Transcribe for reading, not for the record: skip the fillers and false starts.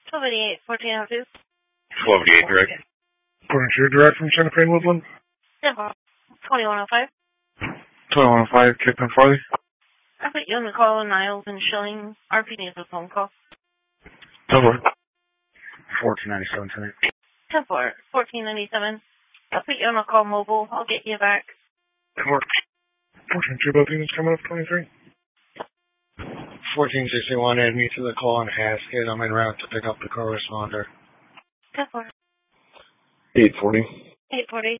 1288, 1402. 1288 direct. According to your direct from Santa Fe Woodland. 2105. 2105, Cape and Farley. I put you on the call, Niles and Schilling. RP needs a phone call. 10-4. 1497 tonight. 10-4, 1497. I'll put you on the call mobile. I'll get you back. 10-4. 14-2, both units coming up 23. 1461, add me to the call on Haskett. I'm en route to pick up the corresponder. 10-4. 840. 840.